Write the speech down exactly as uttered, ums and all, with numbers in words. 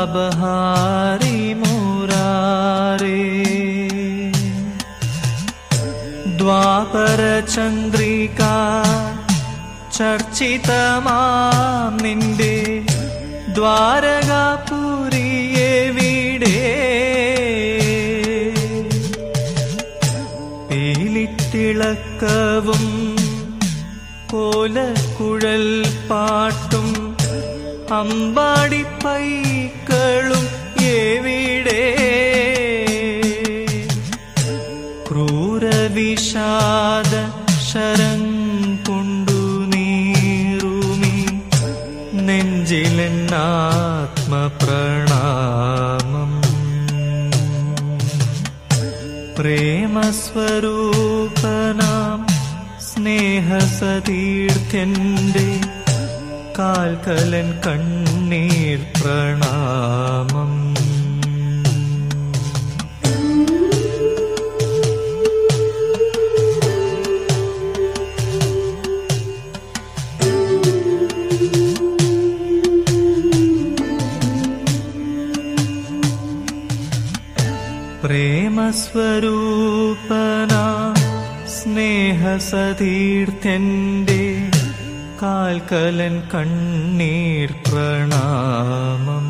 താപഹാരി മുരാരേ. ദ്വാപര ചന്ദ്രിക ചർച്ചിതമാം നിന്റെ ദ്വാരകാപുരിയെവിടെ? പീലിത്തിളക്കവും കോലക്കുഴൽ പാട്ടും അമ്പാടി പൈക്കളും എവിടെ? ക്രൂരവിഷാദ ശരം കൊണ്ടു നീറുമി നെഞ്ചിലെന്നാത്മപ്രണാമം. പ്രേമസ്വരൂപനാം സ്നേഹസതീർത്ഥ്യന്റെ കാൽക്കലൻ കണ്ണീർ പ്രണാമം. പ്രേമസ്വരൂപനാ സ്നേഹസതീർത്ഥ്യന്റെ കാൽക്കലൻ കണ്ണീർ പ്രണാമം.